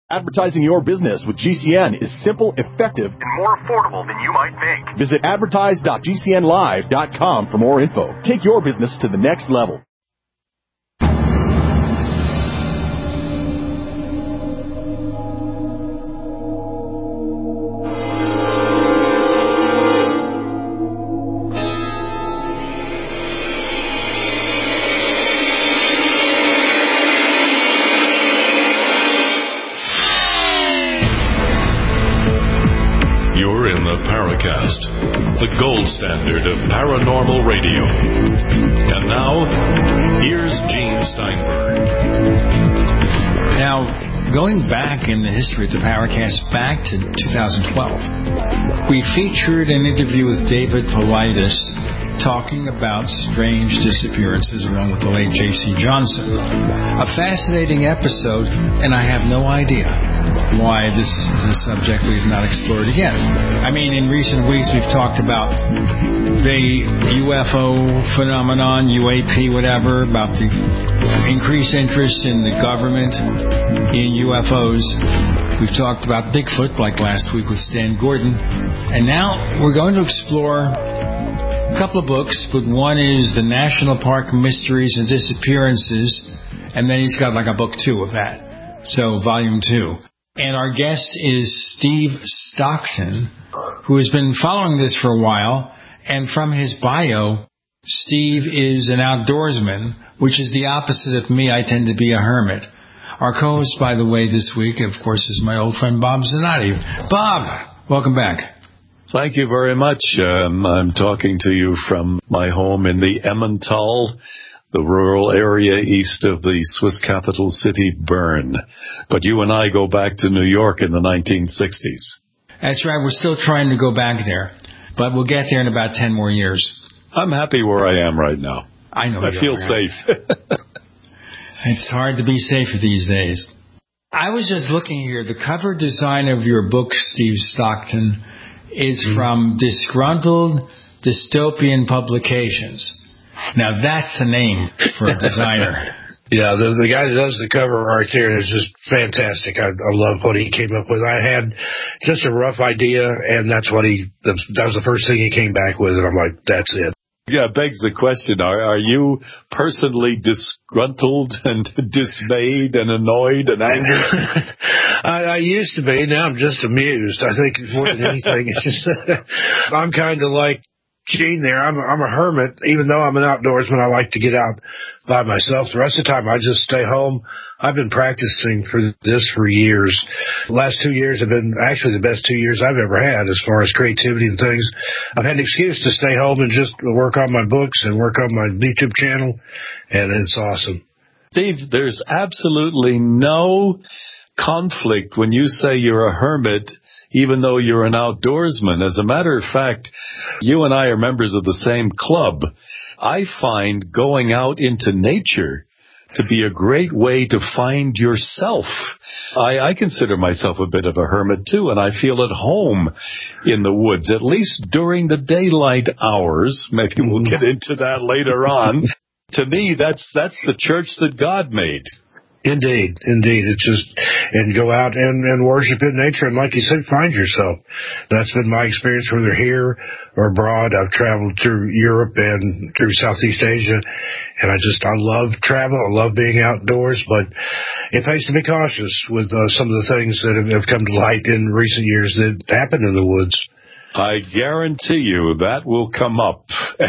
Advertising your business with GCN is simple, effective, and more affordable than you might think. Visit advertise.gcnlive.com for more info. Take your business to the next level. The gold standard of paranormal radio. And now, here's Gene Steinberg. Now, going back in the history of the Paracast back to 2012, we featured an interview with David Paulides talking about strange disappearances along with the late J.C. Johnson. A fascinating episode, and I have no idea why this is a subject we've not explored again. I mean, in recent weeks we've talked about the UFO phenomenon, UAP, whatever, about the increased interest in the government in UFOs. We've talked about Bigfoot, like last week with Stan Gordon. And now we're going to explore a couple of books, but one is The National Park Mysteries and Disappearances, and then he's got like a book 2 of that. So, volume 2. And our guest is Steve Stockton, who has been following this for a while. And from his bio, Steve is an outdoorsman, which is the opposite of me. I tend to be a hermit. Our co-host, by the way, this week, of course, is my old friend Bob Zanotti. Bob, welcome back. Thank you very much. I'm talking to you from my home in the Emmental, the rural area east of the Swiss capital city, Bern. But you and I go back to New York in the 1960s. That's right. We're still trying to go back there, but we'll get there in about 10 more years. I'm happy where I am right now. I know. I feel safe. It's hard to be safe these days. I was just looking here. The cover design of your book, Steve Stockton, is from Disgruntled Dystopian Publications. Now, that's the name for a designer. Yeah, the guy that does the cover art there is just fantastic. I love what he came up with. I had just a rough idea, and that was the first thing he came back with, and I'm like, that's it. Yeah, it begs the question, are you personally disgruntled and dismayed and annoyed and angry? I used to be. Now I'm just amused. I think more than anything, it's just I'm kind of like Gene there. I'm a hermit. Even though I'm an outdoorsman, I like to get out by myself. The rest of the time, I just stay home. I've been practicing for this for years. The last 2 years have been actually the best 2 years I've ever had as far as creativity and things. I've had an excuse to stay home and just work on my books and work on my YouTube channel, and it's awesome. Steve, there's absolutely no conflict when you say you're a hermit, even though you're an outdoorsman. As a matter of fact, you and I are members of the same club. I find going out into nature to be a great way to find yourself. I consider myself a bit of a hermit, too, and I feel at home in the woods, at least during the daylight hours. Maybe we'll get into that later on. To me, that's the church that God made. Indeed. It's just, and go out and worship in nature. And like you said, find yourself. That's been my experience, whether here or abroad. I've traveled through Europe and through Southeast Asia. And I love travel. I love being outdoors, but it pays to be cautious with some of the things that have come to light in recent years that happen in the woods. I guarantee you that will come up.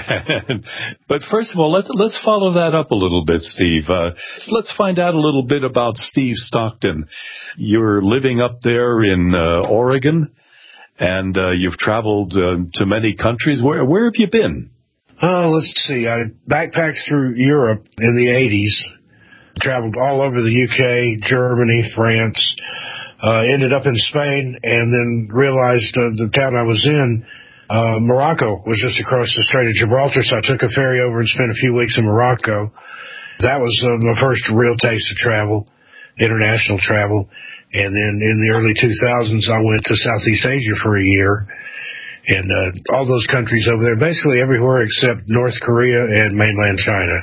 But first of all, let's follow that up a little bit, Steve. Let's find out a little bit about Steve Stockton. You're living up there in Oregon, and you've traveled to many countries. Where have you been? Oh, let's see. I backpacked through Europe in the 80s, traveled all over the UK, Germany, France. Ended up in Spain, and then realized the town I was in, Morocco, was just across the Strait of Gibraltar, so I took a ferry over and spent a few weeks in Morocco. That was my first real taste of travel, international travel. And then in the early 2000s, I went to Southeast Asia for a year, and all those countries over there, basically everywhere except North Korea and mainland China.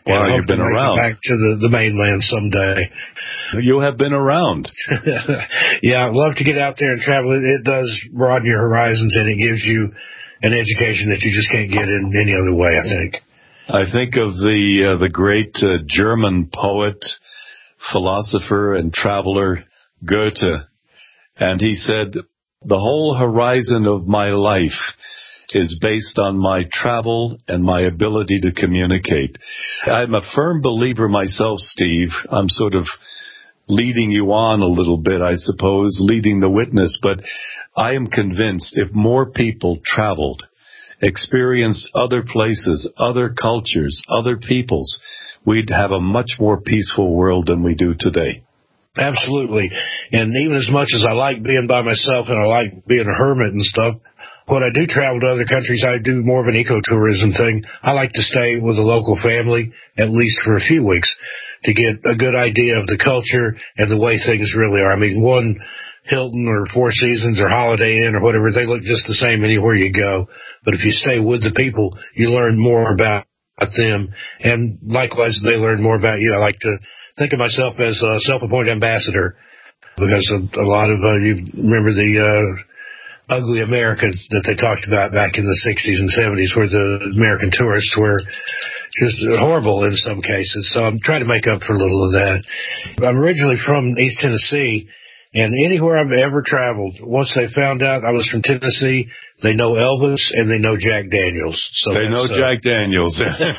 Wow, you've been around. Back to the mainland someday. You have been around. Yeah, I'd love to get out there and travel. It does broaden your horizons, and it gives you an education that you just can't get in any other way, I think. I think of the great German poet, philosopher, and traveler Goethe, and he said, "The whole horizon of my life is based on my travel and my ability to communicate." I'm a firm believer myself, Steve. I'm sort of leading you on a little bit, I suppose, leading the witness, but I am convinced if more people traveled, experienced other places, other cultures, other peoples, we'd have a much more peaceful world than we do today. Absolutely. And even as much as I like being by myself and I like being a hermit and stuff, when I do travel to other countries, I do more of an ecotourism thing. I like to stay with a local family, at least for a few weeks, to get a good idea of the culture and the way things really are. I mean, one Hilton or Four Seasons or Holiday Inn or whatever, they look just the same anywhere you go. But if you stay with the people, you learn more about them. And likewise, they learn more about you. I like to think of myself as a self-appointed ambassador because a lot of you remember the ugly American that they talked about back in the 60s and 70s, where the American tourists were just horrible in some cases. So I'm trying to make up for a little of that. I'm originally from East Tennessee, and anywhere I've ever traveled, once they found out I was from Tennessee, they know Elvis and they know Jack Daniels. So they know Jack Daniels.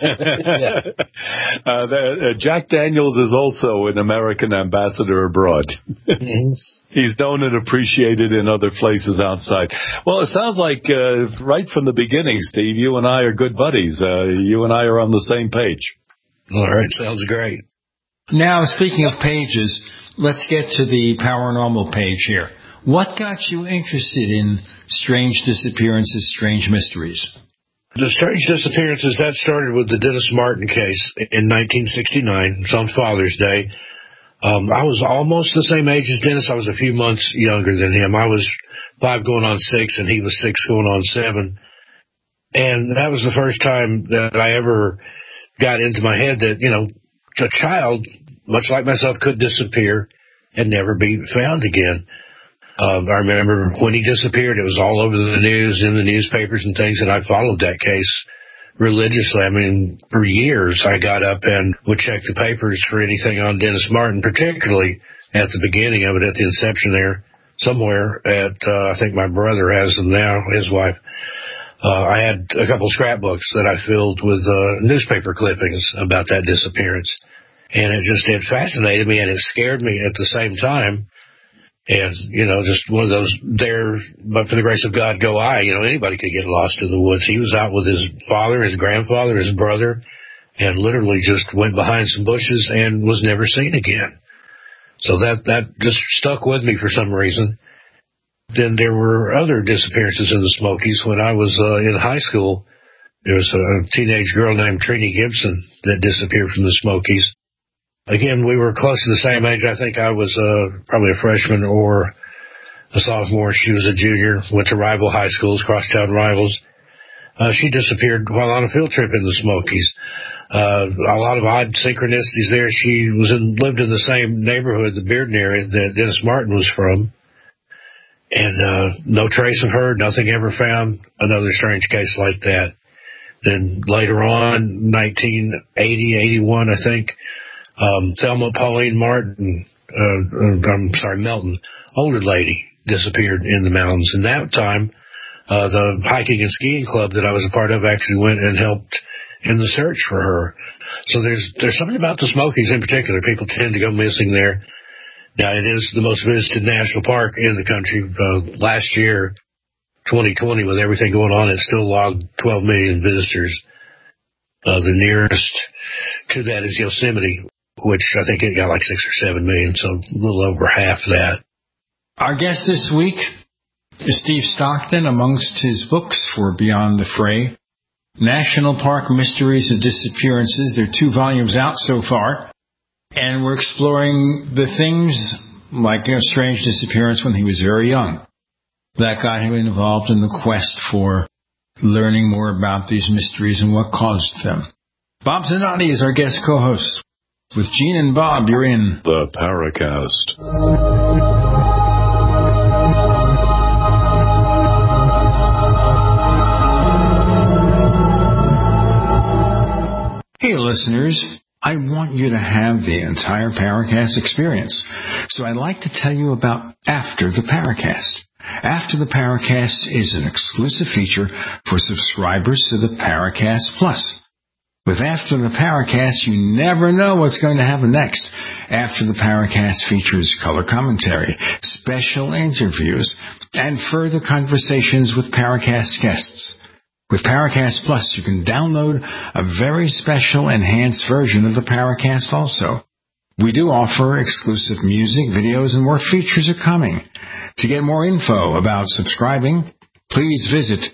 Jack Daniels is also an American ambassador abroad. Mm-hmm. He's known and appreciated in other places outside. Well, it sounds like right from the beginning, Steve, you and I are good buddies. You and I are on the same page. All right, sounds great. Now, speaking of pages, let's get to the paranormal page here. What got you interested in strange disappearances, strange mysteries? The strange disappearances, that started with the Dennis Martin case in 1969. It's on Father's Day. I was almost the same age as Dennis. I was a few months younger than him. I was 5 going on 6, and he was 6 going on 7. And that was the first time that I ever got into my head that, you know, a child, much like myself, could disappear and never be found again. I remember when he disappeared, it was all over the news, in the newspapers and things, and I followed that case religiously. I mean, for years, I got up and would check the papers for anything on Dennis Martin, particularly at the beginning of it, at the inception there, somewhere at, I think my brother has them now, his wife. I had a couple scrapbooks that I filled with newspaper clippings about that disappearance. And it fascinated me and it scared me at the same time. And, you know, just one of those there, but for the grace of God, go I. You know, anybody could get lost in the woods. He was out with his father, his grandfather, his brother, and literally just went behind some bushes and was never seen again. So that just stuck with me for some reason. Then there were other disappearances in the Smokies. When I was in high school, there was a teenage girl named Trini Gibson that disappeared from the Smokies. Again, we were close to the same age. I think I was probably a freshman or a sophomore. She was a junior, went to rival high schools, crosstown rivals. She disappeared while on a field trip in the Smokies. A lot of odd synchronicities there. She lived in the same neighborhood, the Bearden area, that Dennis Martin was from. And no trace of her, nothing ever found. Another strange case like that. Then later on, 1980, 81, I think, Thelma Pauline Melton, older lady, disappeared in the mountains. And that time, the hiking and skiing club that I was a part of actually went and helped in the search for her. So there's something about the Smokies in particular. People tend to go missing there. Now, it is the most visited national park in the country. Last year, 2020, with everything going on, it still logged 12 million visitors. The nearest to that is Yosemite, which I think it got like 6 or 7 million, so a little over half that. Our guest this week is Steve Stockton. Amongst his books for Beyond the Fray, National Park Mysteries and Disappearances. There are 2 volumes out so far, and we're exploring the things like a strange disappearance when he was very young that got him involved in the quest for learning more about these mysteries and what caused them. Bob Zanotti is our guest co-host. With Gene and Bob, you're in The Paracast. Hey, listeners. I want you to have the entire Paracast experience. So I'd like to tell you about After the Paracast. After the Paracast is an exclusive feature for subscribers to the Paracast Plus. With After the Paracast, you never know what's going to happen next. After the Paracast features color commentary, special interviews, and further conversations with Paracast guests. With Paracast Plus, you can download a very special enhanced version of the Paracast also. We do offer exclusive music, videos, and more features are coming. To get more info about subscribing, please visit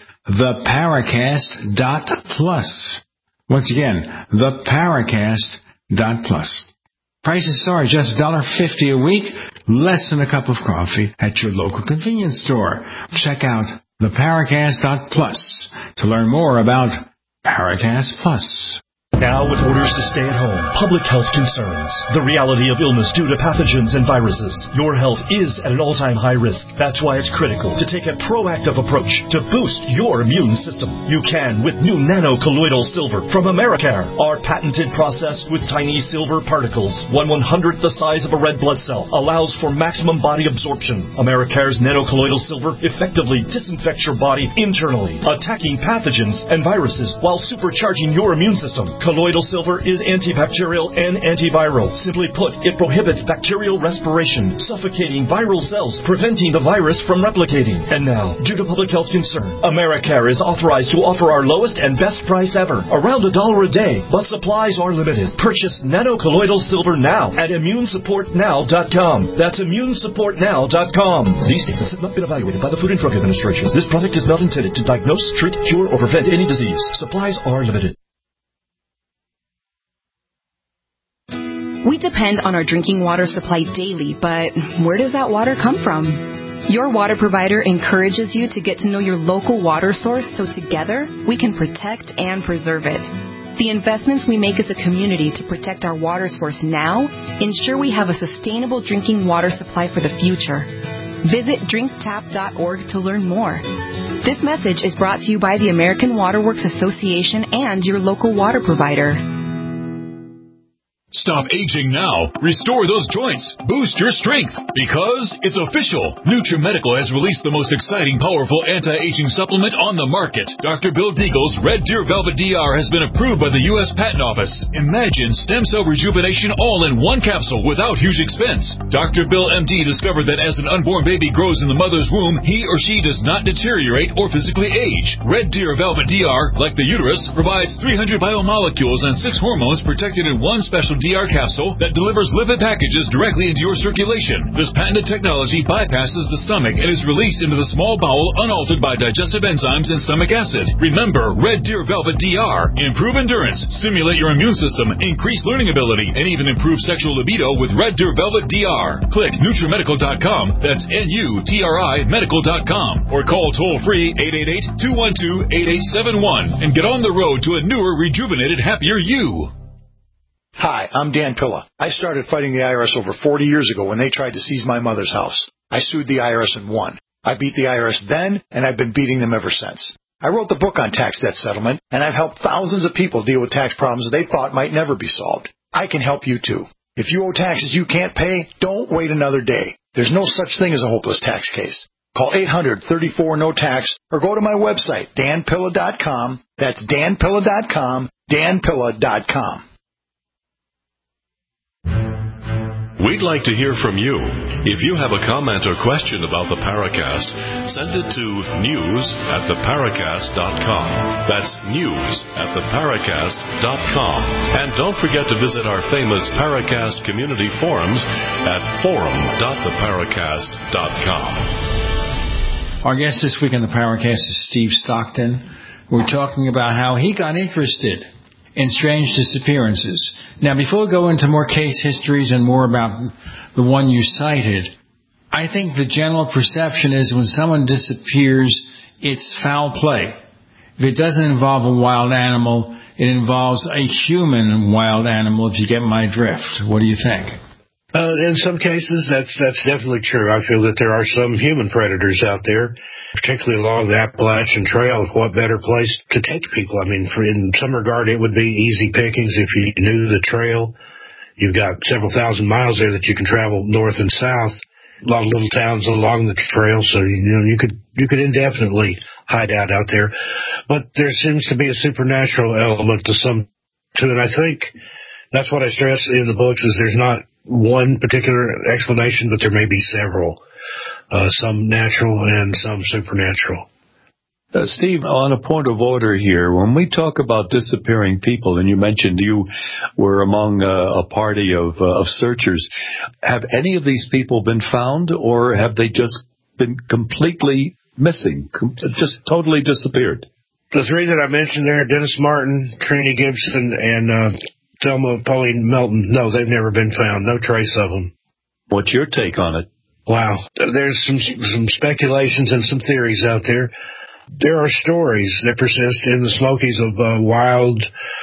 theparacast.plus. Once again, theparacast.plus. Prices are just $1.50 a week, less than a cup of coffee at your local convenience store. Check out theparacast.plus to learn more about Paracast Plus. Now, with orders to stay at home, public health concerns, the reality of illness due to pathogens and viruses, your health is at an all-time high risk. That's why it's critical to take a proactive approach to boost your immune system. You can with new nano-colloidal silver from Americare. Our patented process with tiny silver particles, 1/100th the size of a red blood cell, allows for maximum body absorption. Americare's nano-colloidal silver effectively disinfects your body internally, attacking pathogens and viruses while supercharging your immune system. Colloidal silver is antibacterial and antiviral. Simply put, it prohibits bacterial respiration, suffocating viral cells, preventing the virus from replicating. And now, due to public health concern, Americare is authorized to offer our lowest and best price ever, around $1 a day, but supplies are limited. Purchase nano-colloidal silver now at immunesupportnow.com. That's immunesupportnow.com. These statements have not been evaluated by the Food and Drug Administration. This product is not intended to diagnose, treat, cure, or prevent any disease. Supplies are limited. We depend on our drinking water supply daily, but where does that water come from? Your water provider encourages you to get to know your local water source so together we can protect and preserve it. The investments we make as a community to protect our water source now ensure we have a sustainable drinking water supply for the future. Visit drinktap.org to learn more. This message is brought to you by the American Water Works Association and your local water provider. Stop aging now. Restore those joints. Boost your strength. Because it's official. NutriMedical has released the most exciting, powerful anti-aging supplement on the market. Dr. Bill Deagle's Red Deer Velvet DR has been approved by the U.S. Patent Office. Imagine stem cell rejuvenation all in one capsule without huge expense. Dr. Bill MD discovered that as an unborn baby grows in the mother's womb, he or she does not deteriorate or physically age. Red Deer Velvet DR, like the uterus, provides 300 biomolecules and 6 hormones protected in one special DR capsule that delivers lipid packages directly into your circulation. This patented technology bypasses the stomach and is released into the small bowel unaltered by digestive enzymes and stomach acid. Remember, Red Deer Velvet DR. Improve endurance, stimulate your immune system, increase learning ability, and even improve sexual libido with Red Deer Velvet DR. Click NutriMedical.com, that's NUTRI medical.com, or call toll-free 888-212-8871 and get on the road to a newer, rejuvenated, happier you. Hi, I'm Dan Pilla. I started fighting the IRS over 40 years ago when they tried to seize my mother's house. I sued the IRS and won. I beat the IRS then, and I've been beating them ever since. I wrote the book on tax debt settlement, and I've helped thousands of people deal with tax problems they thought might never be solved. I can help you too. If you owe taxes you can't pay, don't wait another day. There's no such thing as a hopeless tax case. Call 800-34-NO-TAX or go to my website, danpilla.com. That's danpilla.com, danpilla.com. We'd like to hear from you. If you have a comment or question about the Paracast, send it to news@theparacast.com. That's news@theparacast.com. And don't forget to visit our famous Paracast community forums at forum.theparacast.com. Our guest this week on the Paracast is Steve Stockton. We're talking about how he got interested in strange disappearances. Now, before we go into more case histories and more about the one you cited, I think the general perception is when someone disappears, it's foul play. If it doesn't involve a wild animal, it involves a human wild animal, if you get my drift. What do you think? In some cases, that's definitely true. I feel that there are some human predators out there, particularly along the Appalachian Trail. What better place to take people? I mean, in some regard, it would be easy pickings if you knew the trail. You've got several thousand miles there that you can travel north and south. A lot of little towns along the trail, so you could indefinitely hide out there. But there seems to be a supernatural element to it. And I think that's what I stress in the books is there's not one particular explanation, but there may be several, some natural and some supernatural. Steve, on a point of order here, when we talk about disappearing people, and you mentioned you were among a party of searchers, have any of these people been found, or have they just been completely missing, just totally disappeared? The three that I mentioned there, Dennis Martin, Trini Gibson, and Thelma Pauline Melton, no, they've never been found. No trace of them. What's your take on it? Wow. There's some speculations and some theories out there. There are stories that persist in the Smokies of wild,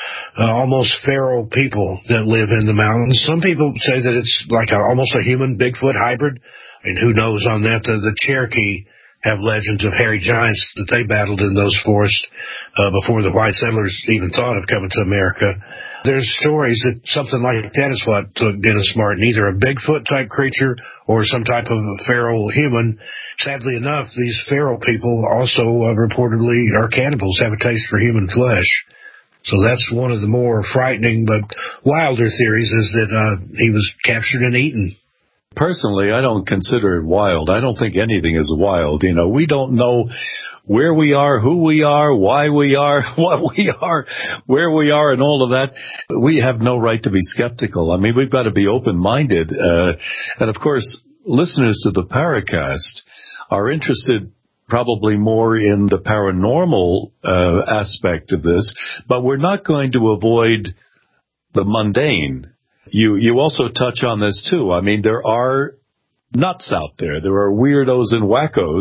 almost feral people that live in the mountains. Some people say that it's like almost a human Bigfoot hybrid. And who knows on that? The Cherokee have legends of hairy giants that they battled in those forests before the white settlers even thought of coming to America. There's stories that something like that is what took Dennis Martin, either a Bigfoot-type creature or some type of feral human. Sadly enough, these feral people also reportedly are cannibals, have a taste for human flesh. So that's one of the more frightening but wilder theories is that he was captured and eaten. Personally, I don't consider it wild. I don't think anything is wild. We don't know where we are, who we are, why we are, what we are, where we are, and all of that. We have no right to be skeptical. I mean, we've got to be open-minded. And, of course, listeners to the Paracast are interested probably more in the paranormal aspect of this, but we're not going to avoid the mundane. You also touch on this, too. I mean, there are nuts out there. There are weirdos and wackos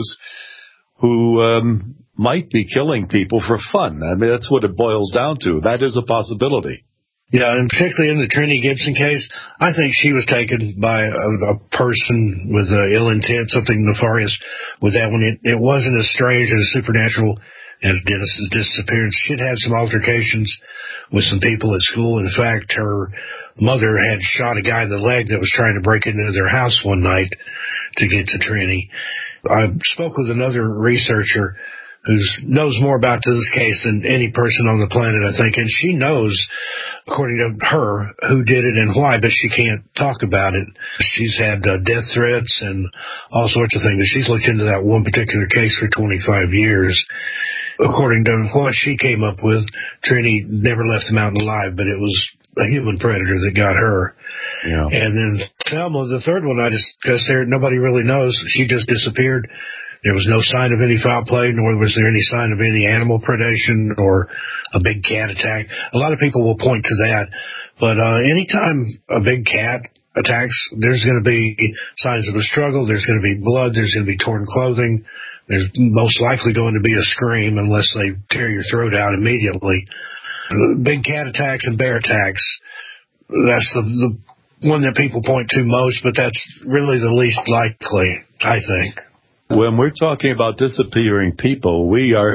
who might be killing people for fun. I mean, that's what it boils down to. That is a possibility. Yeah, and particularly in the Trini Gibson case, I think she was taken by a person with ill intent, something nefarious with that one. It wasn't as strange and as supernatural as Dennis's disappearance. She'd had some altercations with some people at school. In fact, her mother had shot a guy in the leg that was trying to break into their house one night to get to Trini. I spoke with another researcher who knows more about this case than any person on the planet, I think, and she knows, according to her, who did it and why, but she can't talk about it. She's had death threats and all sorts of things, but she's looked into that one particular case for 25 years. According to what she came up with, Trini never left the mountain alive, but it was a human predator that got her. Yeah. And then Thelma, the third one I discussed there, nobody really knows. She just disappeared. There was no sign of any foul play, nor was there any sign of any animal predation or a big cat attack. A lot of people will point to that. But anytime a big cat attacks, there's going to be signs of a struggle. There's going to be blood. There's going to be torn clothing. There's most likely going to be a scream unless they tear your throat out immediately. Big cat attacks and bear attacks, that's the one that people point to most, but that's really the least likely, I think. When we're talking about disappearing people,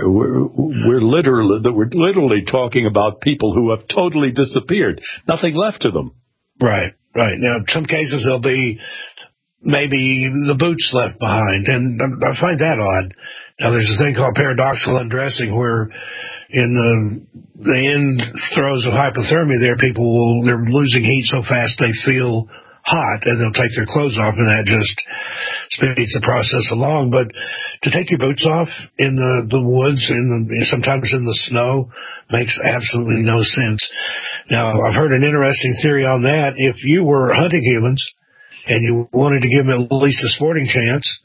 we're literally talking about people who have totally disappeared. Nothing left of them. Right. Now, in some cases, there'll be maybe the boots left behind, and I find that odd. Now, there's a thing called paradoxical undressing where in the end throes of hypothermia there, they're losing heat so fast they feel hot, and they'll take their clothes off, and that just speeds the process along. But to take your boots off in the woods, sometimes in the snow, makes absolutely no sense. Now, I've heard an interesting theory on that. If you were hunting humans and you wanted to give them at least a sporting chance,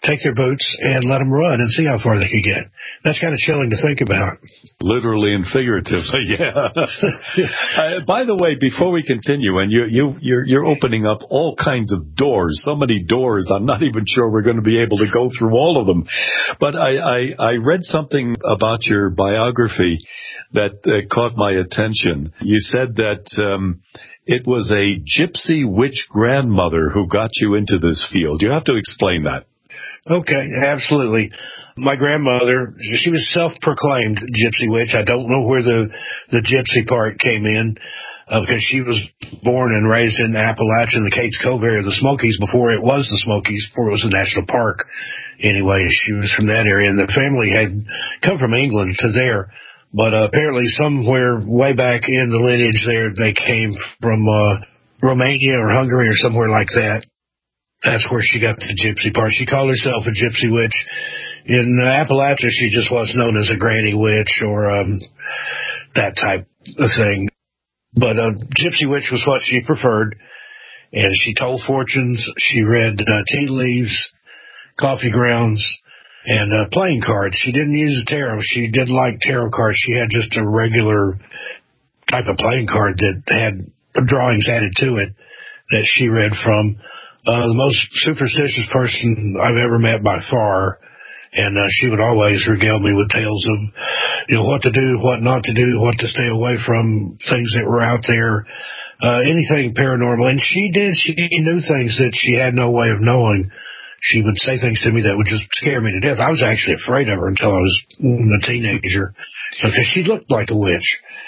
take their boots and let them run and see how far they could get. That's kind of chilling to think about. Literally and figuratively, yeah. By the way, before we continue, and you're opening up all kinds of doors, so many doors, I'm not even sure we're going to be able to go through all of them. But I read something about your biography that caught my attention. You said that it was a gypsy witch grandmother who got you into this field. You have to explain that. Okay, absolutely. My grandmother, she was self-proclaimed gypsy witch. I don't know where the gypsy part came in, because she was born and raised in Appalachia, in the Cates Cove area of the Smokies, before it was the Smokies, before it was a national park. Anyway, she was from that area, and the family had come from England to there. But apparently somewhere way back in the lineage there, they came from Romania or Hungary or somewhere like that. That's where she got the gypsy part. She called herself a gypsy witch. In Appalachia, she just was known as a granny witch or that type of thing. But gypsy witch was what she preferred. And she told fortunes. She read tea leaves, coffee grounds, and playing cards. She didn't use a tarot. She didn't like tarot cards. She had just a regular type of playing card that had drawings added to it that she read from. The most superstitious person I've ever met by far, and she would always regale me with tales of, what to do, what not to do, what to stay away from, things that were out there, anything paranormal. And she knew things that she had no way of knowing. She would say things to me that would just scare me to death. I was actually afraid of her until I was a teenager, because she looked like a witch.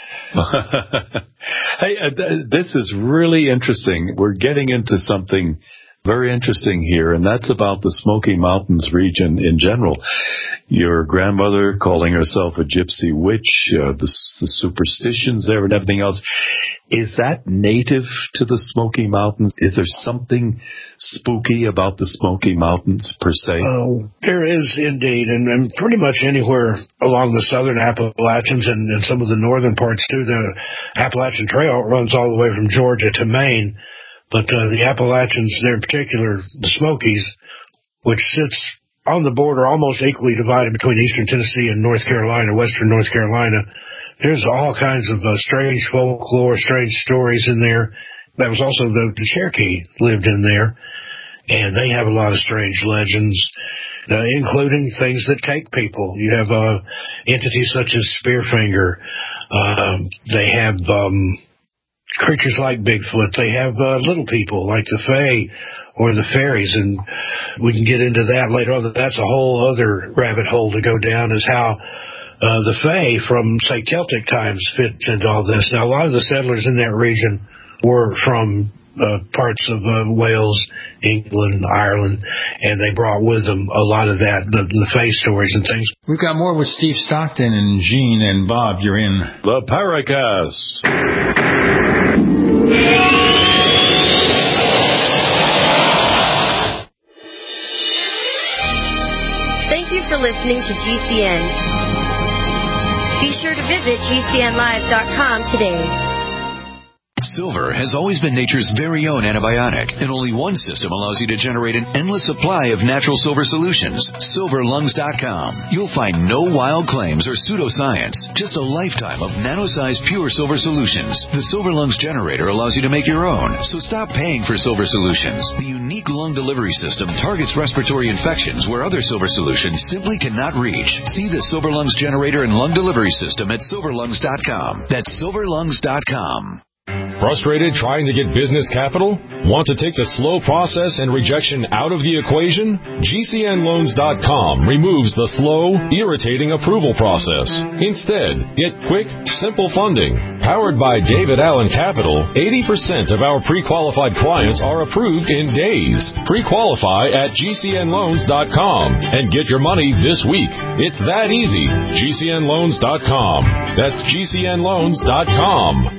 Hey, this is really interesting. We're getting into something very interesting here, and that's about the Smoky Mountains region in general. Your grandmother calling herself a gypsy witch, the superstitions there and everything else. Is that native to the Smoky Mountains? Is there something spooky about the Smoky Mountains, per se? Oh, there is indeed, and pretty much anywhere along the southern Appalachians and some of the northern parts too. The Appalachian Trail runs all the way from Georgia to Maine. But the Appalachians, there in particular, the Smokies, which sits on the border almost equally divided between eastern Tennessee and North Carolina, western North Carolina, there's all kinds of strange folklore, strange stories in there. That was also the Cherokee lived in there, and they have a lot of strange legends, including things that take people. You have entities such as Spearfinger. They have creatures like Bigfoot. They have little people like the Fae or the fairies, and we can get into that later on. That's a whole other rabbit hole to go down, is how the Fae from, say, Celtic times fits into all this. Now, a lot of the settlers in that region were from parts of Wales, England, Ireland, and they brought with them a lot of that, the Fae stories and things. We've got more with Steve Stockton and Gene and Bob. You're in the Paracast. Thank you for listening to GCN. Be sure to visit GCNlive.com today. Silver has always been nature's very own antibiotic, and only one system allows you to generate an endless supply of natural silver solutions. SilverLungs.com. You'll find no wild claims or pseudoscience, just a lifetime of nano-sized pure silver solutions. The Silver Lungs generator allows you to make your own, so stop paying for silver solutions. The unique lung delivery system targets respiratory infections where other silver solutions simply cannot reach. See the Silver Lungs generator and lung delivery system at SilverLungs.com. That's SilverLungs.com. Frustrated trying to get business capital? Want to take the slow process and rejection out of the equation? GCNloans.com removes the slow, irritating approval process. Instead, get quick, simple funding. Powered by David Allen Capital, 80% of our pre-qualified clients are approved in days. Pre-qualify at GCNloans.com and get your money this week. It's that easy. GCNloans.com. That's GCNloans.com.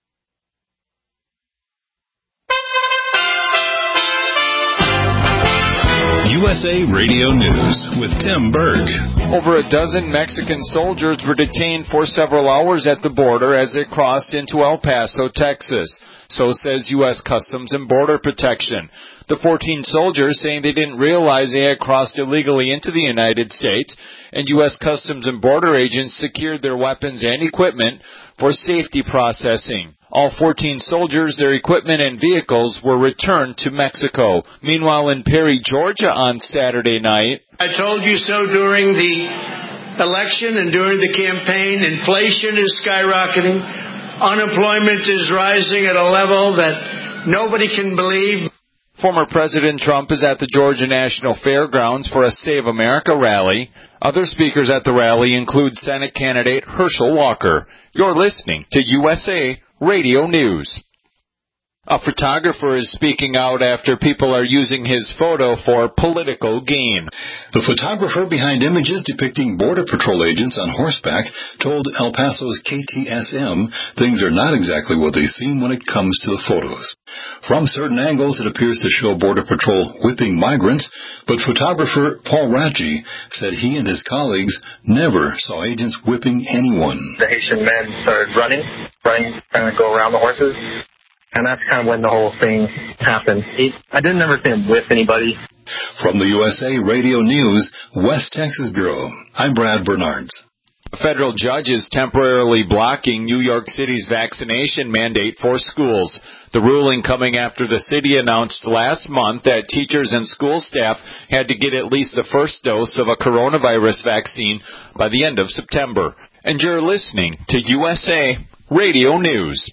USA Radio News with Tim Berg. Over a dozen Mexican soldiers were detained for several hours at the border as they crossed into El Paso, Texas. So says U.S. Customs and Border Protection. The 14 soldiers saying they didn't realize they had crossed illegally into the United States, and U.S. Customs and Border agents secured their weapons and equipment for safety processing. All 14 soldiers, their equipment, and vehicles were returned to Mexico. Meanwhile, in Perry, Georgia on Saturday night, I told you so during the election and during the campaign. Inflation is skyrocketing. Unemployment is rising at a level that nobody can believe. Former President Trump is at the Georgia National Fairgrounds for a Save America rally. Other speakers at the rally include Senate candidate Herschel Walker. You're listening to USA Radio News. A photographer is speaking out after people are using his photo for political gain. The photographer behind images depicting Border Patrol agents on horseback told El Paso's KTSM things are not exactly what they seem when it comes to the photos. From certain angles, it appears to show Border Patrol whipping migrants, but photographer Paul Ratji said he and his colleagues never saw agents whipping anyone. The Haitian men started running, trying to go around the horses. And that's kind of when the whole thing happened. I didn't ever see him whip anybody. From the USA Radio News, West Texas Bureau, I'm Brad Bernards. A federal judge is temporarily blocking New York City's vaccination mandate for schools. The ruling coming after the city announced last month that teachers and school staff had to get at least the first dose of a coronavirus vaccine by the end of September. And you're listening to USA Radio News.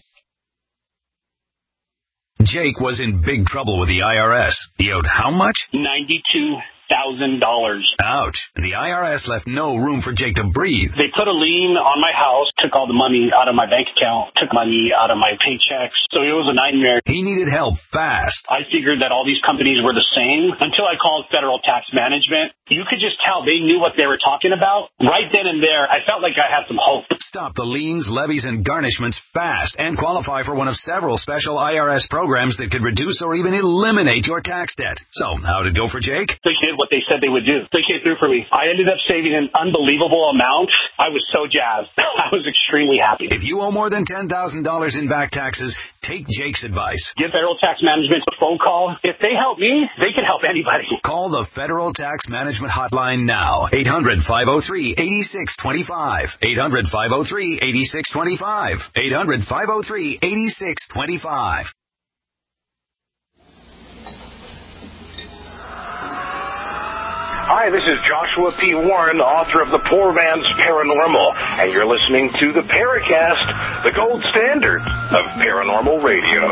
Jake was in big trouble with the IRS. He owed how much? $92,000. Ouch. The IRS left no room for Jake to breathe. They put a lien on my house, took all the money out of my bank account, took money out of my paychecks. So it was a nightmare. He needed help fast. I figured that all these companies were the same until I called Federal Tax Management. You could just tell they knew what they were talking about. Right then and there, I felt like I had some hope. Stop the liens, levies, and garnishments fast and qualify for one of several special IRS programs that could reduce or even eliminate your tax debt. So, how did it go for Jake? They did what they said they would do. They came through for me. I ended up saving an unbelievable amount. I was so jazzed. I was extremely happy. If you owe more than $10,000 in back taxes, take Jake's advice. Give Federal Tax Management a phone call. If they help me, they can help anybody. Call the Federal Tax Management Hotline now. 800-503-8625. 800-503-8625. 800-503-8625. Hi, this is Joshua P. Warren, author of The Poor Man's Paranormal, and you're listening to the Paracast, the gold standard of paranormal radio.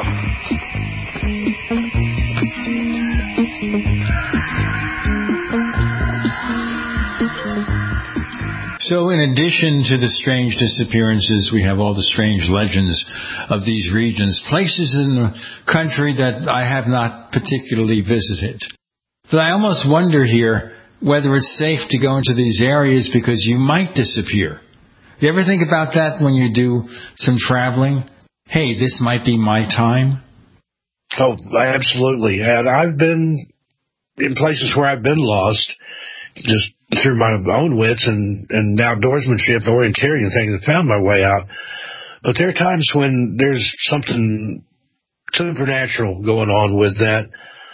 So in addition to the strange disappearances, we have all the strange legends of these regions, places in the country that I have not particularly visited. But I almost wonder here whether it's safe to go into these areas because you might disappear. You ever think about that when you do some traveling? Hey, this might be my time. Oh, absolutely. And I've been in places where I've been lost just through my own wits and outdoorsmanship, orienteering and things, and found my way out. But there are times when there's something supernatural going on with that.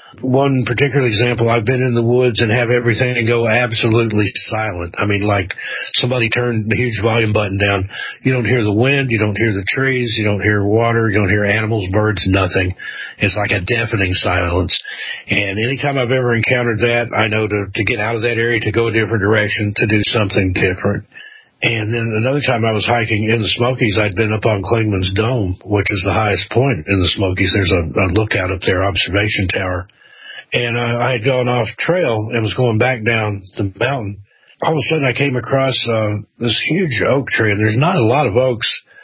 One particular example, I've been in the woods and have everything go absolutely silent. I mean, like somebody turned the huge volume button down. You don't hear the wind, you don't hear the trees, you don't hear water, you don't hear animals, birds, nothing. It's like a deafening silence. And anytime I've ever encountered that, I know to get out of that area, to go a different direction, to do something different. And then another time I was hiking in the Smokies, I'd been up on Klingman's Dome, which is the highest point in the Smokies. There's a lookout up there, observation tower. And I had gone off trail and was going back down the mountain. All of a sudden I came across this huge oak tree, and there's not a lot of oaks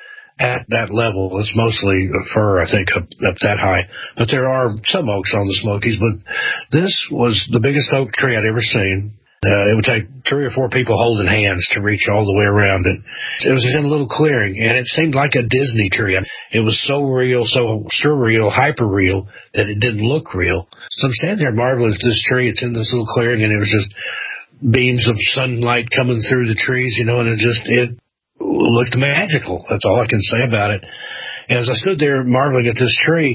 at that level. It's mostly fir, I think, up that high. But there are some oaks on the Smokies, but this was the biggest oak tree I'd ever seen. It would take 3 or 4 people holding hands to reach all the way around it. It was in a little clearing, and it seemed like a Disney tree. It was so real, so surreal, hyper-real, that it didn't look real. So I'm standing there marveling at this tree. It's in this little clearing, and it was just beams of sunlight coming through the trees, and it looked magical. That's all I can say about it. And as I stood there marveling at this tree,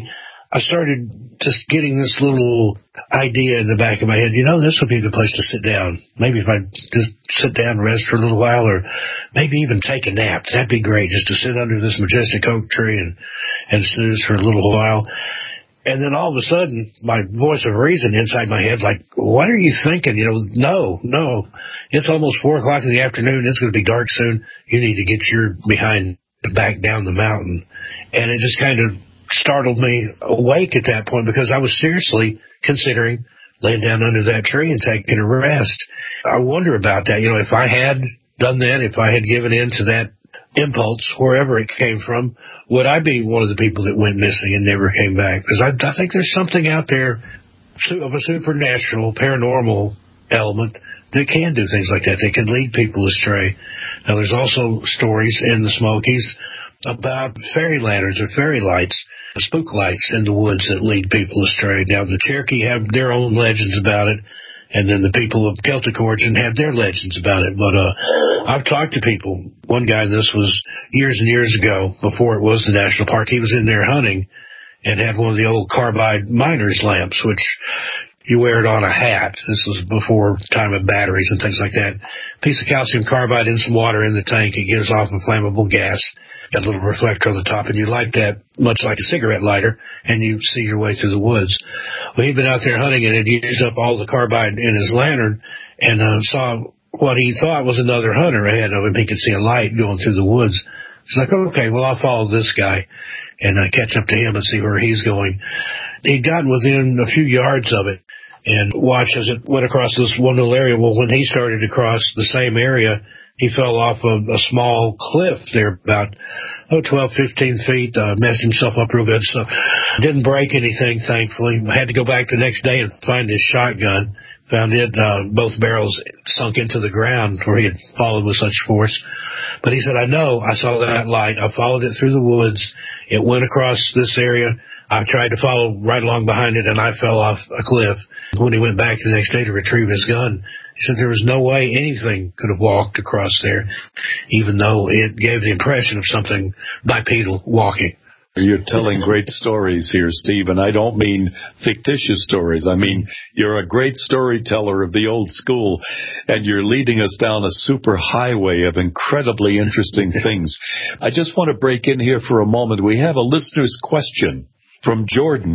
I started just getting this little idea in the back of my head, this would be the place to sit down. Maybe if I just sit down and rest for a little while, or maybe even take a nap. That'd be great, just to sit under this majestic oak tree and snooze for a little while. And then all of a sudden, my voice of reason inside my head, like, what are you thinking? No. It's almost 4 o'clock in the afternoon. It's going to be dark soon. You need to get your behind back down the mountain. And it just kind of startled me awake at that point, because I was seriously considering laying down under that tree and taking a rest. I wonder about that. If I had done that, if I had given in to that impulse, wherever it came from, would I be one of the people that went missing and never came back? Because I think there's something out there of a supernatural, paranormal element that can do things like that. They can lead people astray. Now, there's also stories in the Smokies about fairy lanterns or fairy lights, spook lights in the woods that lead people astray. Now, the Cherokee have their own legends about it, and then the people of Celtic origin have their legends about it. But I've talked to people. One guy, this was years and years ago, before it was the national park, he was in there hunting and had one of the old carbide miner's lamps, which you wear it on a hat. This was before time of batteries and things like that. Piece of calcium carbide in some water in the tank. It gives off a flammable gas. Got a little reflector on the top, and you light that much like a cigarette lighter, and you see your way through the woods. Well, he'd been out there hunting and had used up all the carbide in his lantern, and saw what he thought was another hunter ahead of him. He could see a light going through the woods. He's like, okay, well, I'll follow this guy and catch up to him and see where he's going. He'd gotten within a few yards of it and watched as it went across this one little area. Well, when he started to cross the same area, he fell off a small cliff there about 12, 15 feet, messed himself up real good. So didn't break anything, thankfully. Had to go back the next day and find his shotgun. Found it, both barrels sunk into the ground where he had fallen with such force. But he said, I saw that light. I followed it through the woods. It went across this area. I tried to follow right along behind it, and I fell off a cliff. When he went back the next day to retrieve his gun, he said there was no way anything could have walked across there, even though it gave the impression of something bipedal walking. You're telling great stories here, Steve, and I don't mean fictitious stories. I mean, you're a great storyteller of the old school, and you're leading us down a super highway of incredibly interesting things. I just want to break in here for a moment. We have a listener's question from Jordan,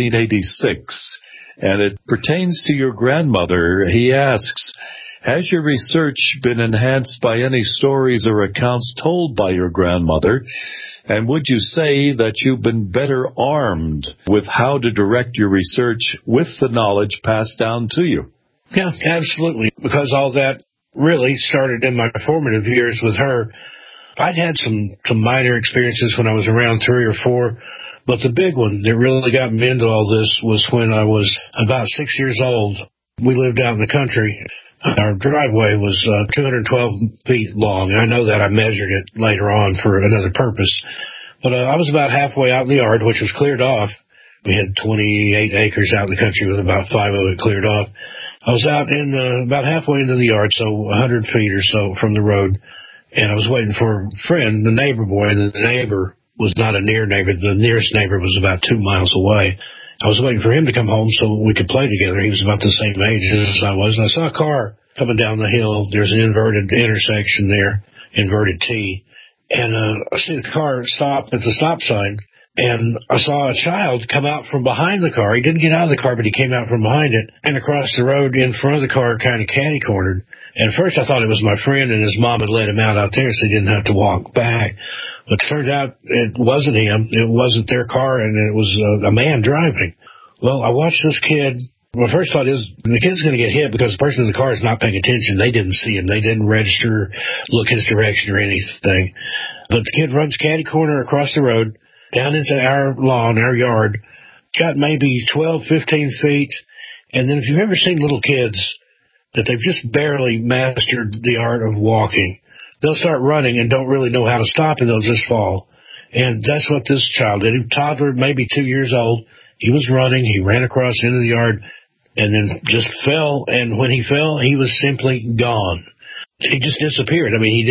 1986, and it pertains to your grandmother. He asks, has your research been enhanced by any stories or accounts told by your grandmother? And would you say that you've been better armed with how to direct your research with the knowledge passed down to you? Yeah, absolutely. Because all that really started in my formative years with her. I'd had some minor experiences when I was around 3 or 4, but the big one that really got me into all this was when I was about 6 years old. We lived out in the country. Our driveway was 212 feet long, and I know that I measured it later on for another purpose. But I was about halfway out in the yard, which was cleared off. We had 28 acres out in the country with about 5 of it cleared off. I was out about halfway into the yard, so 100 feet or so from the road, and I was waiting for a friend, the neighbor boy, and the neighbor was not a near neighbor. The nearest neighbor was about 2 miles away. I was waiting for him to come home so we could play together. He was about the same age as I was. And I saw a car coming down the hill. There's an inverted intersection there, inverted T. And I see the car stop at the stop sign. And I saw a child come out from behind the car. He didn't get out of the car, but he came out from behind it and across the road in front of the car, kind of catty-cornered. And at first I thought it was my friend and his mom had let him out there so he didn't have to walk back. But it turned out it wasn't him. It wasn't their car, and it was a man driving. Well, I watched this kid. My first thought is the kid's going to get hit because the person in the car is not paying attention. They didn't see him. They didn't register, look his direction or anything. But the kid runs catty corner across the road, down into our lawn, our yard, got maybe 12, 15 feet. And then if you've ever seen little kids that they've just barely mastered the art of walking, they'll start running and don't really know how to stop, and they'll just fall. And that's what this child did. He toddler, maybe 2 years old. He was running. He ran across into the yard and then just fell. And when he fell, he was simply gone. He just disappeared. I mean, he didn't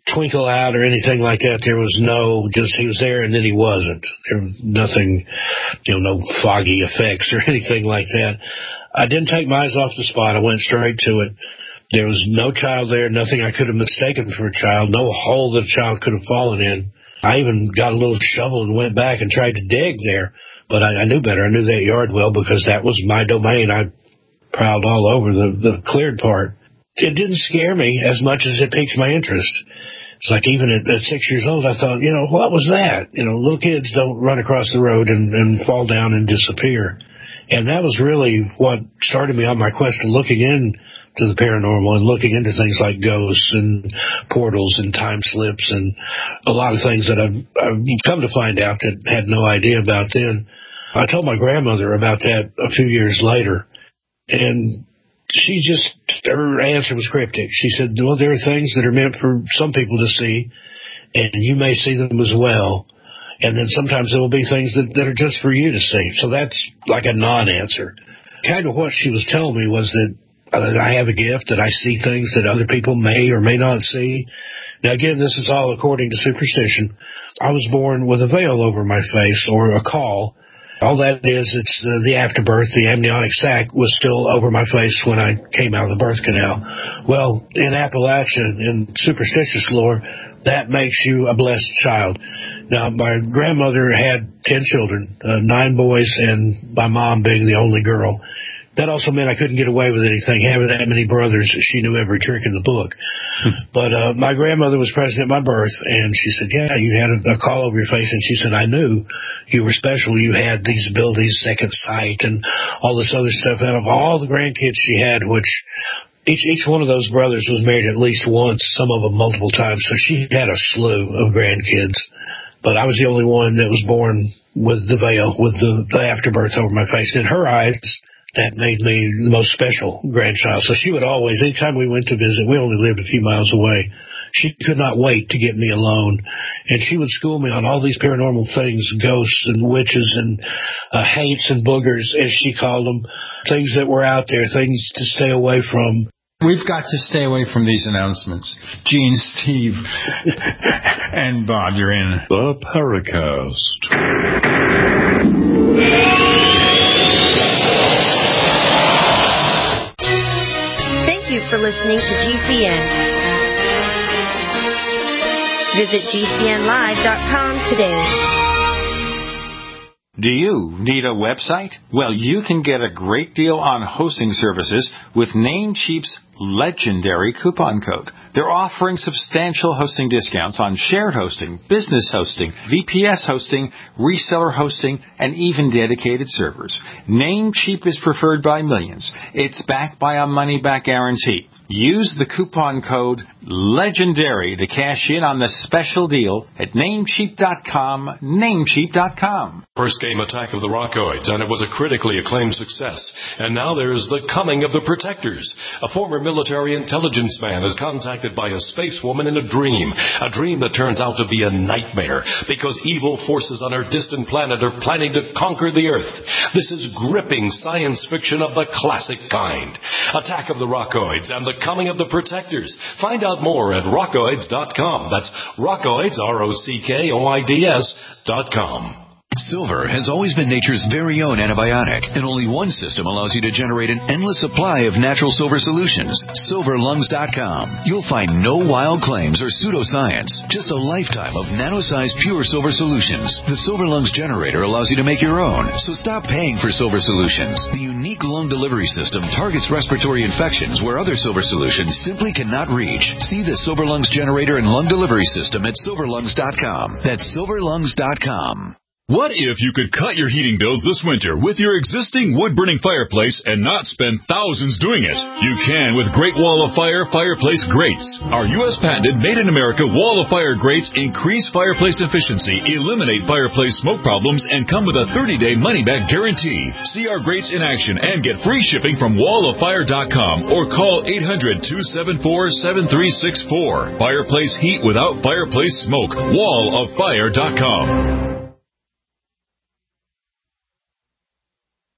twinkle out or anything like that. There was no, just he was there and then he wasn't. There was nothing, no foggy effects or anything like that. I didn't take my eyes off the spot. I went straight to it. There was no child there, nothing I could have mistaken for a child, no hole that a child could have fallen in. I even got a little shovel and went back and tried to dig there, but I knew better. I knew that yard well because that was my domain. I prowled all over the cleared part. It didn't scare me as much as it piqued my interest. It's like even at 6 years old, I thought, what was that? Little kids don't run across the road and fall down and disappear. And that was really what started me on my quest of looking into the paranormal and looking into things like ghosts and portals and time slips and a lot of things that I've come to find out that I had no idea about then. I told my grandmother about that a few years later, and her answer was cryptic. She said, well, there are things that are meant for some people to see, and you may see them as well. And then sometimes there will be things that are just for you to see. So that's like a non-answer. Kind of what she was telling me was that I have a gift, that I see things that other people may or may not see. Now, again, this is all according to superstition. I was born with a veil over my face, or a caul. All that is, it's the afterbirth. The amniotic sac was still over my face when I came out of the birth canal. Well, in Appalachian, in superstitious lore, that makes you a blessed child. Now, my grandmother had 10 children, 9 boys, and my mom being the only girl. That also meant I couldn't get away with anything. Having that many brothers, she knew every trick in the book. But my grandmother was present at my birth, and she said, yeah, you had a caul over your face. And she said, I knew you were special. You had these abilities, second sight, and all this other stuff. Out of all the grandkids she had, which each one of those brothers was married at least once, some of them multiple times. So she had a slew of grandkids. But I was the only one that was born with the veil, with the afterbirth over my face. In her eyes, that made me the most special grandchild. So she would always, anytime we went to visit, we only lived a few miles away, she could not wait to get me alone. And she would school me on all these paranormal things, ghosts and witches and hates and boogers, as she called them, things that were out there, things to stay away from. We've got to stay away from these announcements. Gene, Steve, and Bob, you're in the Paracast. Thank you for listening to GCN. Visit GCNlive.com today. Do you need a website? Well, you can get a great deal on hosting services with Namecheap's legendary coupon code. They're offering substantial hosting discounts on shared hosting, business hosting, VPS hosting, reseller hosting, and even dedicated servers. Namecheap is preferred by millions. It's backed by a money-back guarantee. Use the coupon code LEGENDARY to cash in on the special deal at Namecheap.com, Namecheap.com. First game Attack of the Rockoids, and it was a critically acclaimed success. And now there's The Coming of the Protectors. A former military intelligence man is contacted by a space woman in a dream that turns out to be a nightmare because evil forces on her distant planet are planning to conquer the Earth. This is gripping science fiction of the classic kind. Attack of the Rockoids and The Coming of the Protectors. Find out more at rockoids.com. That's Rockoids, ROCKOIDS.com. Silver has always been nature's very own antibiotic, and only one system allows you to generate an endless supply of natural silver solutions. SilverLungs.com. You'll find no wild claims or pseudoscience, just a lifetime of nano-sized pure silver solutions. The Silver Lungs generator allows you to make your own, so stop paying for silver solutions. The unique lung delivery system targets respiratory infections where other silver solutions simply cannot reach. See the Silver Lungs generator and lung delivery system at SilverLungs.com. That's SilverLungs.com. What if you could cut your heating bills this winter with your existing wood-burning fireplace and not spend thousands doing it? You can with Great Wall of Fire fireplace grates. Our U.S. patented made-in-America Wall of Fire grates increase fireplace efficiency, eliminate fireplace smoke problems, and come with a 30-day money-back guarantee. See our grates in action and get free shipping from walloffire.com or call 800-274-7364. Fireplace heat without fireplace smoke. walloffire.com.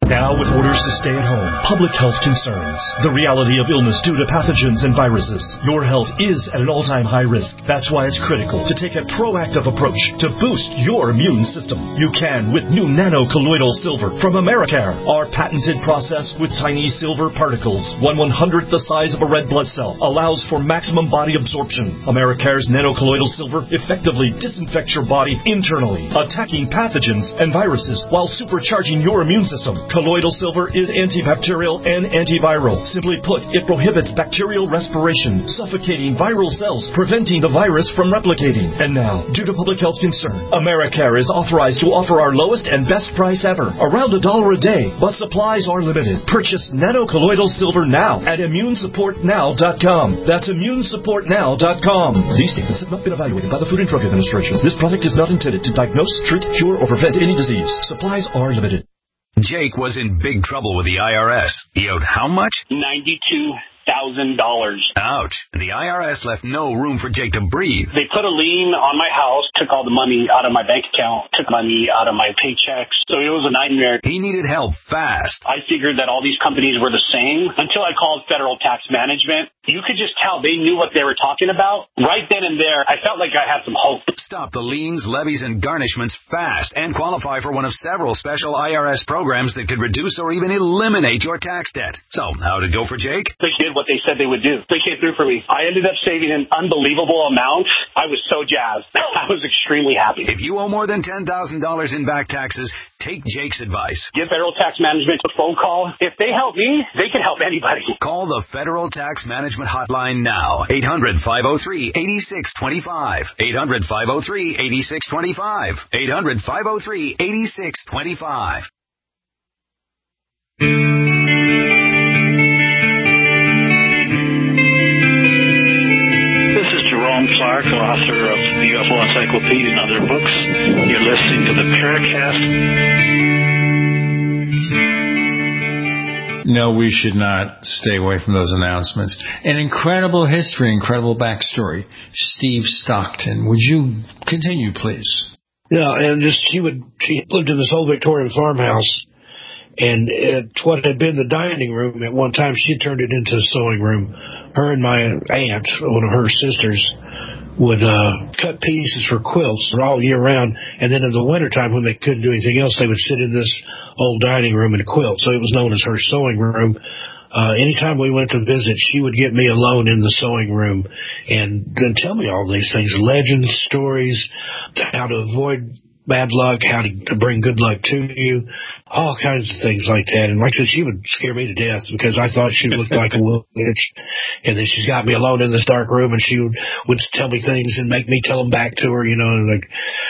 Now with orders to stay at home, public health concerns, the reality of illness due to pathogens and viruses, your health is at an all-time high risk. That's why it's critical to take a proactive approach to boost your immune system. You can with new nano-colloidal silver from Americare. Our patented process with tiny silver particles, 1/100th the size of a red blood cell, allows for maximum body absorption. Americare's nano-colloidal silver effectively disinfects your body internally, attacking pathogens and viruses while supercharging your immune system. Colloidal silver is antibacterial and antiviral. Simply put, it prohibits bacterial respiration, suffocating viral cells, preventing the virus from replicating. And now, due to public health concern, Americare is authorized to offer our lowest and best price ever, around $1 a day, but supplies are limited. Purchase nano-colloidal silver now at immunesupportnow.com. That's immunesupportnow.com. These statements have not been evaluated by the Food and Drug Administration. This product is not intended to diagnose, treat, cure, or prevent any disease. Supplies are limited. Jake was in big trouble with the IRS. He owed how much? $92,000. Ouch. The IRS left no room for Jake to breathe. They put a lien on my house, took all the money out of my bank account, took money out of my paychecks. So it was a nightmare. He needed help fast. I figured that all these companies were the same until I called Federal Tax Management. You could just tell they knew what they were talking about. Right then and there, I felt like I had some hope. Stop the liens, levies, and garnishments fast and qualify for one of several special IRS programs that could reduce or even eliminate your tax debt. So, how'd it go for Jake? They did what they said they would do. They came through for me. I ended up saving an unbelievable amount. I was so jazzed. I was extremely happy. If you owe more than $10,000 in back taxes, take Jake's advice. Give Federal Tax Management a phone call. If they help me, they can help anybody. Call the Federal Tax Management hotline now. 800-503-8625. 800-503-8625. 800-503-8625. Jerome Clark, author of the UFO Encyclopedia and other books. You're listening to the Paracast. No, we should not stay away from those announcements. An incredible history, incredible backstory. Steve Stockton, would you continue, please? Yeah, and she lived in this old Victorian farmhouse, and what had been the dining room at one time, she turned it into a sewing room. Her and my aunt, one of her sisters, would cut pieces for quilts all year round, and then in the wintertime when they couldn't do anything else, they would sit in this old dining room and quilt. So it was known as her sewing room. Anytime we went to visit, she would get me alone in the sewing room and then tell me all these things, legends, stories, how to avoid bad luck, how to bring good luck to you, all kinds of things like that. And like I said, she would scare me to death because I thought she looked like a witch. And then she's got me alone in this dark room, and she would tell me things and make me tell them back to her, like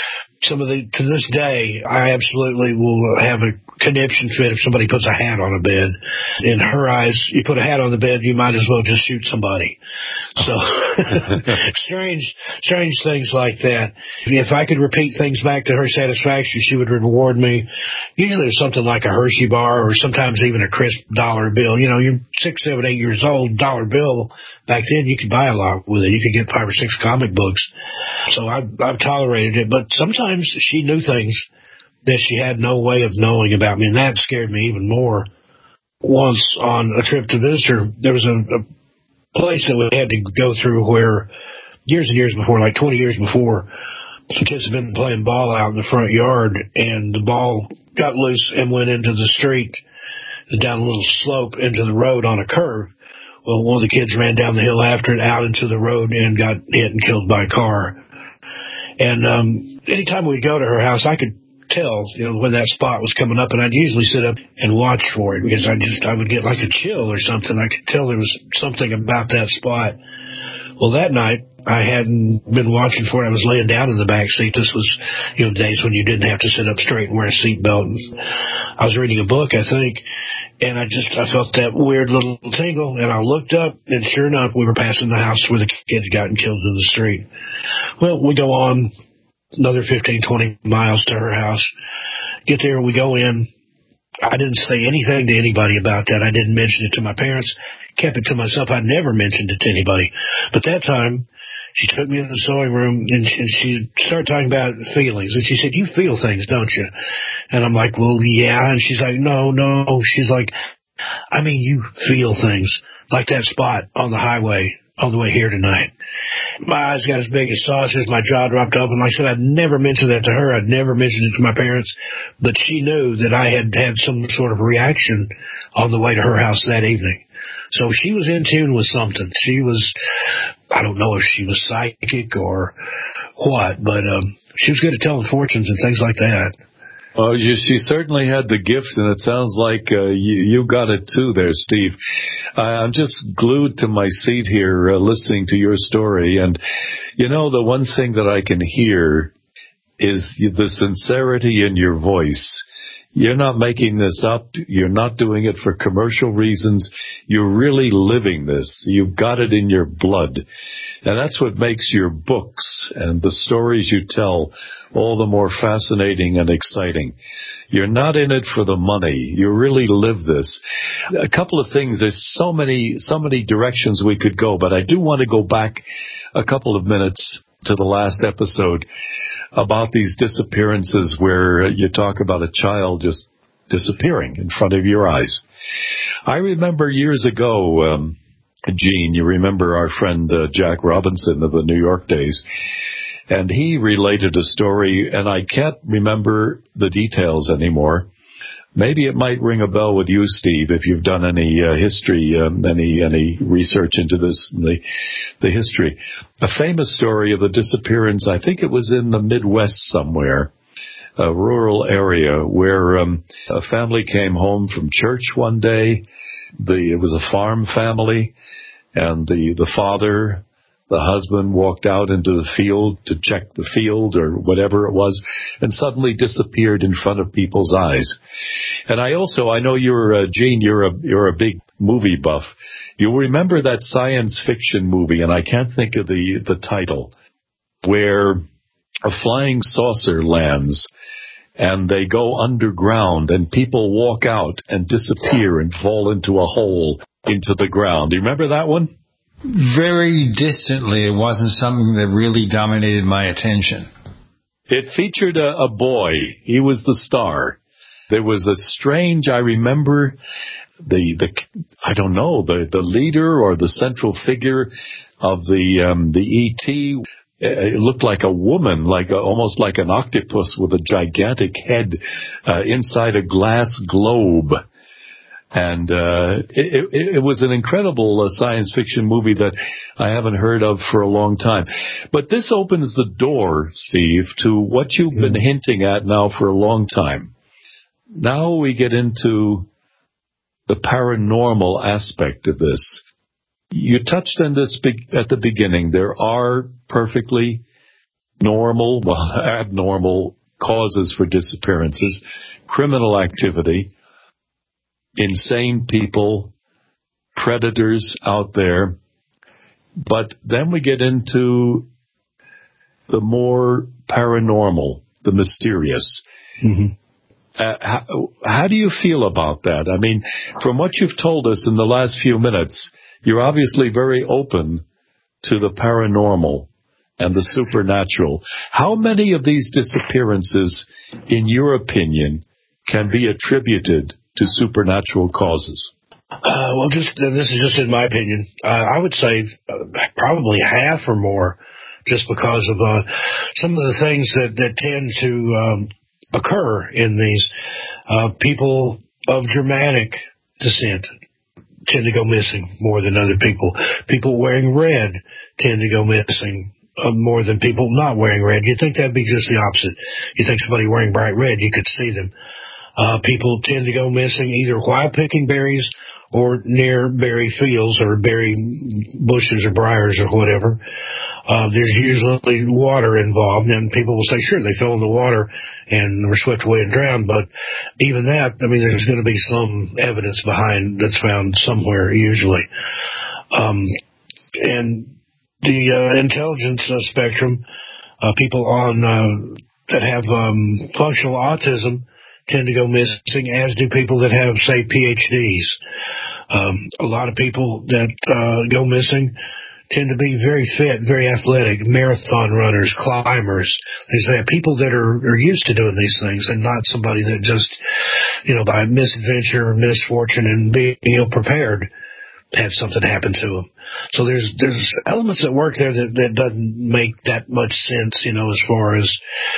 to this day, I absolutely will have a conniption fit if somebody puts a hat on a bed. In her eyes, you put a hat on the bed, you might as well just shoot somebody. So strange things like that. If I could repeat things back to her satisfaction, she would reward me. Usually there's something like a Hershey bar or sometimes even a crisp dollar bill. You're 6, 7, 8 years old, dollar bill. Back then you could buy a lot with it. You could get 5 or 6 comic books. So I've tolerated it, but sometimes she knew things that she had no way of knowing about me, and that scared me even more. Once on a trip to visit her, there was a place that we had to go through where years and years before, like 20 years before, the kids had been playing ball out in the front yard, and the ball got loose and went into the street, down a little slope into the road on a curve. Well, one of the kids ran down the hill after it, out into the road, and got hit and killed by a car. And anytime we'd go to her house, I could tell, when that spot was coming up, and I'd usually sit up and watch for it because I would get like a chill or something. I could tell there was something about that spot. Well, that night, I hadn't been watching for it. I was laying down in the back seat. This was, days when you didn't have to sit up straight and wear a seatbelt. I was reading a book, I think, and I felt that weird little tingle, and I looked up, and sure enough, we were passing the house where the kids gotten killed in the street. Well, we go on another 15, 20 miles to her house. Get there, we go in. I didn't say anything to anybody about that. I didn't mention it to my parents. Kept it to myself. I never mentioned it to anybody. But that time, she took me in the sewing room, and she started talking about feelings. And she said, "You feel things, don't you?" And I'm like, "Well, yeah." And she's like, No. She's like, "I mean, you feel things, like that spot on the highway on the way here tonight." My eyes got as big as saucers. My jaw dropped open. Like I said, I'd never mentioned that to her. I'd never mentioned it to my parents. But she knew that I had had some sort of reaction on the way to her house that evening. So she was in tune with something. She was, I don't know if she was psychic or what, but she was good at telling fortunes and things like that. Well, she certainly had the gift, and it sounds like you got it too there, Steve. I'm just glued to my seat here listening to your story. And, you know, the one thing that I can hear is the sincerity in your voice. You're not making this up. You're not doing it for commercial reasons. You're really living this. You've got it in your blood. And that's what makes your books and the stories you tell all the more fascinating and exciting. You're not in it for the money. You really live this. A couple of things. There's so many directions we could go, but I do want to go back a couple of minutes to the last episode about these disappearances where you talk about a child just disappearing in front of your eyes. I remember years ago, Gene, you remember our friend Jack Robinson of the New York days, and he related a story, and I can't remember the details anymore. Maybe it might ring a bell with you, Steve, if you've done any history, any research into this, the history. A famous story of the disappearance, I think it was in the Midwest somewhere, a rural area, where a family came home from church one day. It was a farm family, and the father, the husband, walked out into the field to check the field or whatever it was, and suddenly disappeared in front of people's eyes. And I know you're Gene, you're a big movie buff. You'll remember that science fiction movie, and I can't think of the title, where a flying saucer lands and they go underground and people walk out and disappear and fall into a hole into the ground. Do you remember that one? Very distantly. It wasn't something that really dominated my attention. It featured a boy. He was the star. There was a strange, I remember I don't know, the leader or the central figure of the E.T., it looked like a woman, almost like an octopus with a gigantic head inside a glass globe. And it was an incredible science fiction movie that I haven't heard of for a long time. But this opens the door, Steve, to what you've been hinting at now for a long time. Now we get into the paranormal aspect of this. You touched on this at the beginning. There are perfectly abnormal causes for disappearances, criminal activity, insane people, predators out there. But then we get into the more paranormal, the mysterious. Mm-hmm. How do you feel about that? I mean, from what you've told us in the last few minutes, you're obviously very open to the paranormal and the supernatural. How many of these disappearances, in your opinion, can be attributed to supernatural causes? Well, this is just in my opinion. I would say probably half or more, just because of some of the things that tend to occur in these. People of Germanic descent tend to go missing more than other people. People wearing red tend to go missing more than people not wearing red. You'd think that'd be just the opposite. You think somebody wearing bright red, you could see them. People tend to go missing either while picking berries or near berry fields or berry bushes or briars or whatever. There's usually water involved, and people will say, sure, they fell in the water and were swept away and drowned, but even that, I mean, there's going to be some evidence behind that's found somewhere, usually. And the intelligence spectrum, people that have functional autism tend to go missing, as do people that have, say, PhDs. A lot of people that go missing tend to be very fit, very athletic, marathon runners, climbers. They say people that are used to doing these things and not somebody that just, by misadventure or misfortune and being ill-prepared had something happen to them. So there's elements at work there that doesn't make that much sense, as far as,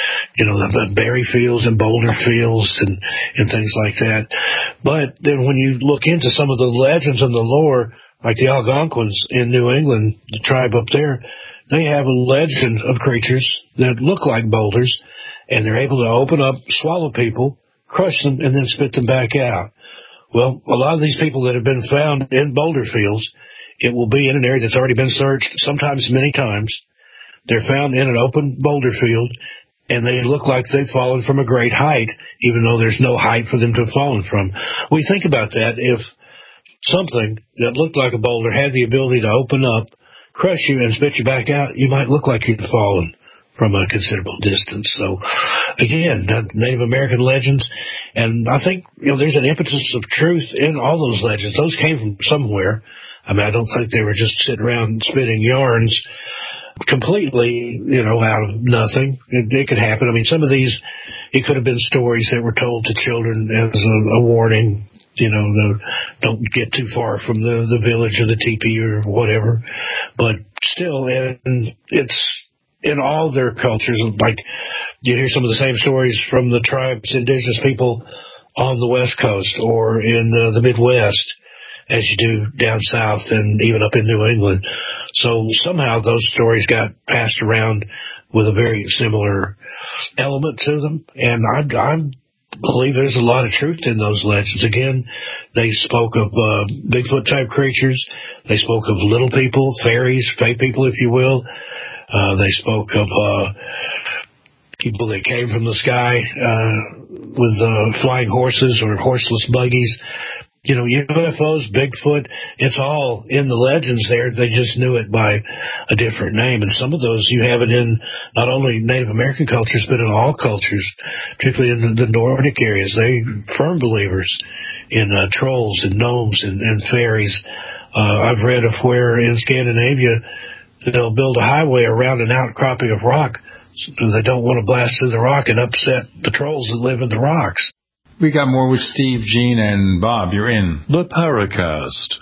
the berry fields and boulder fields and things like that. But then when you look into some of the legends and the lore, like the Algonquins in New England, the tribe up there, they have a legend of creatures that look like boulders, and they're able to open up, swallow people, crush them, and then spit them back out. Well, a lot of these people that have been found in boulder fields, it will be in an area that's already been searched, sometimes many times. They're found in an open boulder field, and they look like they've fallen from a great height, even though there's no height for them to have fallen from. We think about that. If something that looked like a boulder had the ability to open up, crush you, and spit you back out, you might look like you'd fallen from a considerable distance. So, again, Native American legends, and I think there's an impetus of truth in all those legends. Those came from somewhere. I mean, I don't think they were just sitting around spinning yarns completely, out of nothing. It could happen. I mean, some of these, it could have been stories that were told to children as a warning. Don't get too far from the village or the teepee or whatever. But still, and it's in all their cultures. Like, you hear some of the same stories from the tribes, indigenous people on the West Coast or in the Midwest as you do down south and even up in New England. So somehow those stories got passed around with a very similar element to them. And I believe there's a lot of truth in those legends. Again, they spoke of Bigfoot-type creatures. They spoke of little people, fairies, fae people, if you will. They spoke of people that came from the sky with flying horses or horseless buggies. UFOs, Bigfoot, it's all in the legends there. They just knew it by a different name. And some of those, you have it in not only Native American cultures, but in all cultures, particularly in the Nordic areas. They firm believers in trolls and gnomes and fairies. I've read of where in Scandinavia they'll build a highway around an outcropping of rock so they don't want to blast through the rock and upset the trolls that live in the rocks. We got more with Steve, Gene, and Bob. You're in the Paracast.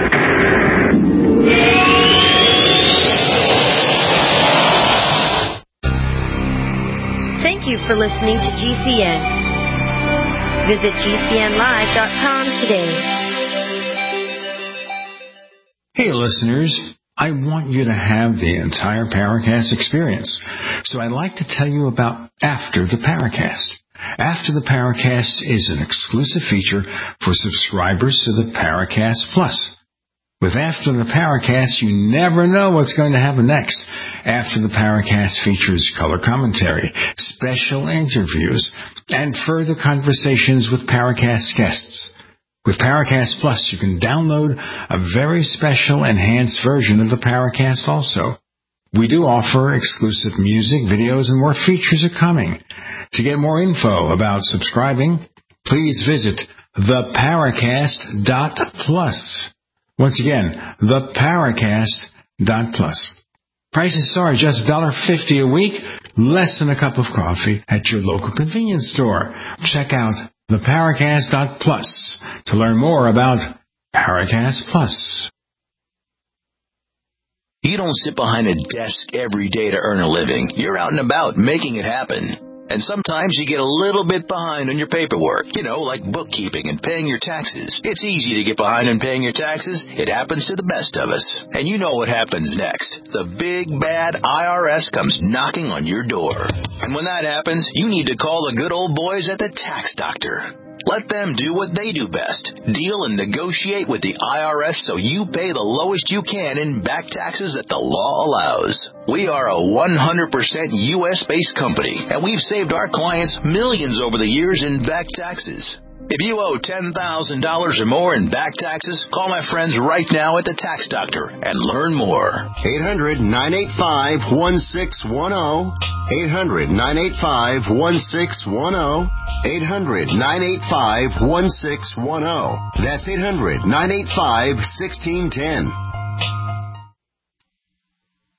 Thank you for listening to GCN. Visit GCNlive.com today. Hey, listeners. I want you to have the entire Paracast experience. So I'd like to tell you about After the Paracast. After the Paracast is an exclusive feature for subscribers to the Paracast Plus. With After the Paracast, you never know what's going to happen next. After the Paracast features color commentary, special interviews, and further conversations with Paracast guests. With Paracast Plus, you can download a very special enhanced version of the Paracast also. We do offer exclusive music, videos, and more features are coming. To get more info about subscribing, please visit theparacast.plus. Once again, theparacast.plus. Prices are just $1.50 a week, less than a cup of coffee at your local convenience store. Check out theparacast.plus to learn more about Paracast Plus. You don't sit behind a desk every day to earn a living. You're out and about making it happen. And sometimes you get a little bit behind on your paperwork, like bookkeeping and paying your taxes. It's easy to get behind on paying your taxes. It happens to the best of us. And you know what happens next. The big, bad IRS comes knocking on your door. And when that happens, you need to call the good old boys at the Tax Doctor. Let them do what they do best. Deal and negotiate with the IRS so you pay the lowest you can in back taxes that the law allows. We are a 100% U.S.-based company, and we've saved our clients millions over the years in back taxes. If you owe $10,000 or more in back taxes, call my friends right now at the Tax Doctor and learn more. 800-985-1610. 800-985-1610. 800-985-1610. That's 800-985-1610.